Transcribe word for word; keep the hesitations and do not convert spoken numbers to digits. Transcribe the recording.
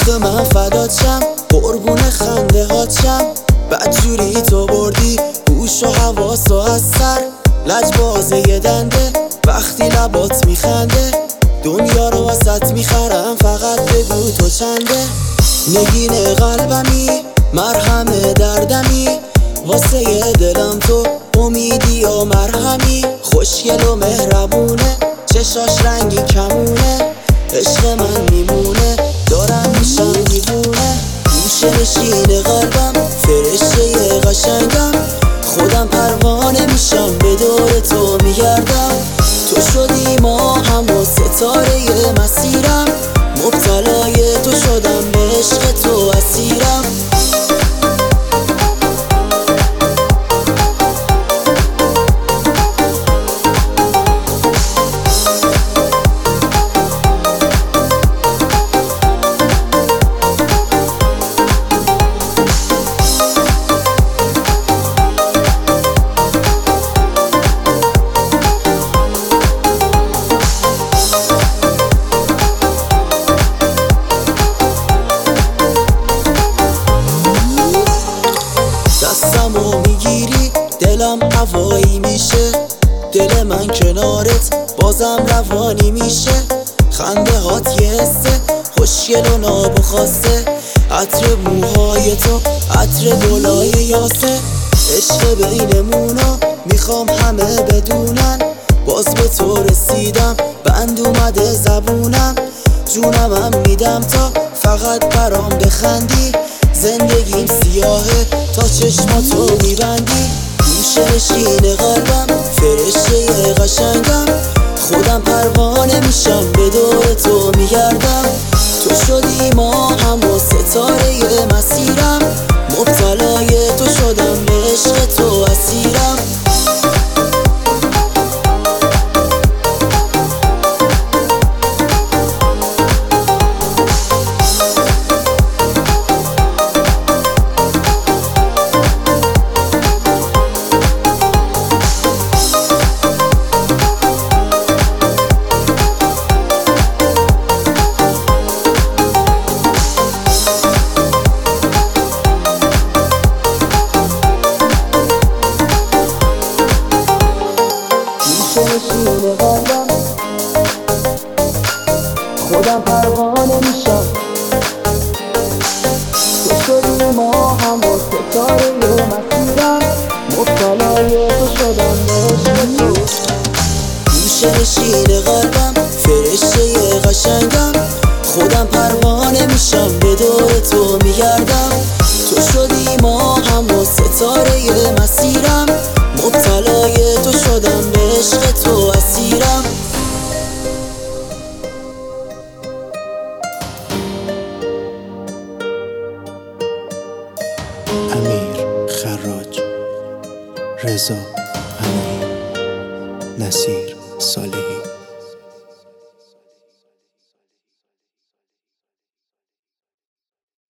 عشق من فدات شم، قربون خنده هات شم. بدجوری تو بردی گوش و حواس و از سر، لجبازه یه دنده وقتی لبات میخنده. دنیا رو واسط میخرم فقط بگو تو چنده. نگین قلبمی مرهم دردمی، واسه ی دلم تو امیدی و مرهمی. خوشگل و مهربونه چشاش رنگی کمونه، عشق من میمونه دارم میشم دیوونه. گوشه نشین قلبم فرشته ی قشنگم، خودم پروانه میشم به دور تو میگردم. تو شدی ماهم و ستاره ی مسیرم، مبتلای تو شدم به عشق تو اسیرم. دستمو میگیری دلم هوایی میشه، دل من کنارت بازم روانی میشه. خنده هات یه حسه خوشگل و ناب و خاصه، عطر موهای تو عطر گلای یاسه. عشق بینمونو میخوام همه بدونن، باز به تو رسیدم بند اومده زبونم. جونمم میدم تا فقط برام بخندی، زندگیم سیاهه تا چشماتو میبندی. گوشه نشین قلبم فرشته ی قشنگم، خودم پروانه میشم به دور تو میگردم. تو شدی ماهم و ستاره ی مسیرم، مبتلای تو شدم به عشق تو اسیرم. نشین قلبم خودم پروانه میشم، تو شدی ماهم و ستاره ی مسیرم، مبتلای تو شدم به عشق تو. گوشه نشین قلبم فرشته ی قشنگم، خودم پروانه میشم به دور تو میگردم. تو شدی ماهم و ستاره ی مسیرم، مبتلای تو شدم به عشق تو اسیرم. امیر خراج، رضا پناهی، نصیر صالحی.